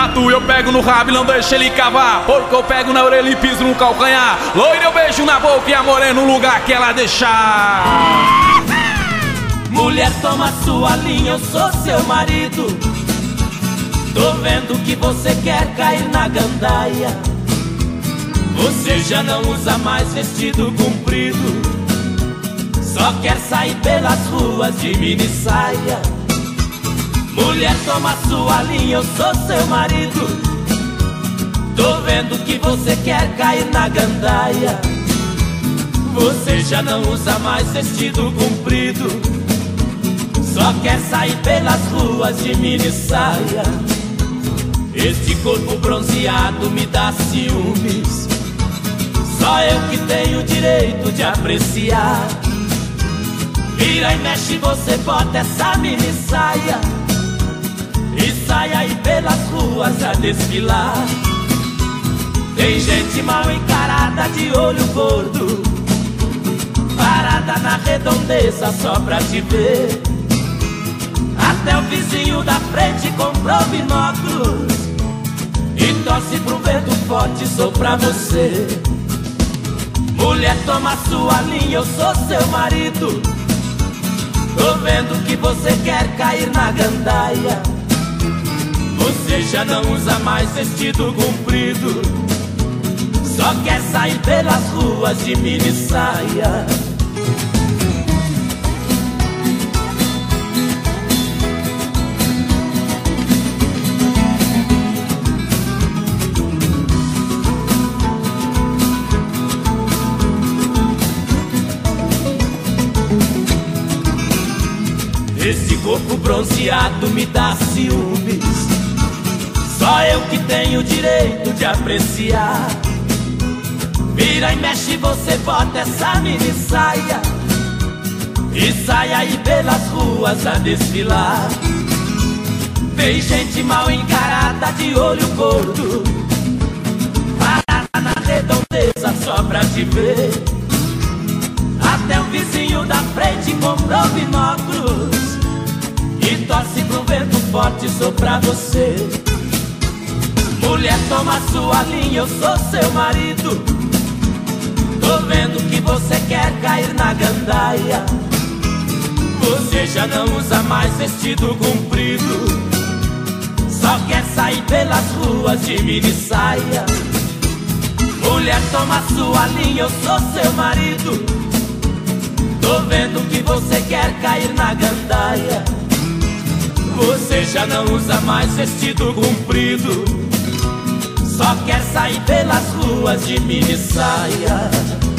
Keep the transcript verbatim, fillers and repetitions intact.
Tatu eu pego no rabo e não deixo ele cavar. Porco eu pego na orelha e piso no calcanhar. Loira eu beijo na boca e a morena no lugar que ela deixar. Mulher, toma sua linha, eu sou seu marido. Tô vendo que você quer cair na gandaia. Você já não usa mais vestido comprido, só quer sair pelas ruas de mini saia. Mulher, toma sua linha, eu sou seu marido. Tô vendo que você quer cair na gandaia. Você já não usa mais vestido comprido, só quer sair pelas ruas de mini saia. Este corpo bronzeado me dá ciúmes, só eu que tenho o direito de apreciar. Vira e mexe, você bota essa mini saia e sai aí pelas ruas a desfilar. Tem gente mal encarada de olho gordo, parada na redondeza só pra te ver. Até o vizinho da frente comprou binóculos e torce pro vento forte soprar você. Mulher, toma sua linha, eu sou seu marido. Tô vendo que você quer cair na gandaia. Você já não usa mais vestido comprido, só quer sair pelas ruas de mini saia. Esse corpo bronzeado me dá ciúmes, só eu que tenho o direito de apreciar. Vira e mexe, você bota essa mini saia e sai aí pelas ruas a desfilar. Tem gente mal encarada de olho gordo, parada na redondeza só pra te ver. Até o vizinho da frente comprou binóculos e torce pro vento forte soprar você. Mulher, toma sua linha, eu sou seu marido. Tô vendo que você quer cair na gandaia. Você já não usa mais vestido comprido, só quer sair pelas ruas de mini saia. Mulher, toma sua linha, eu sou seu marido. Tô vendo que você quer cair na gandaia. Você já não usa mais vestido comprido, só quer sair pelas ruas de mini saia.